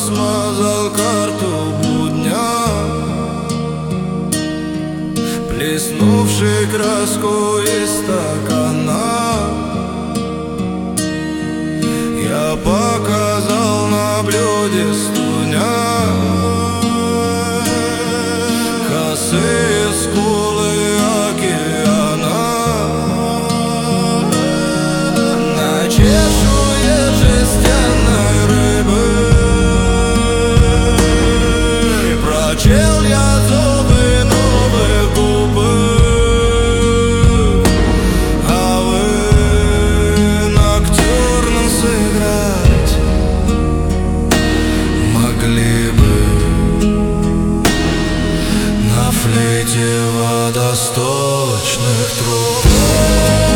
смазал карту будня, плеснувший краску из стакана. Я показал на блюде стуня, косые скулы океана. На чешуе жестяной рыбы прочел я зубы новых губы, а вы ноктюрн сыграть могли бы на флейте водосточных труб.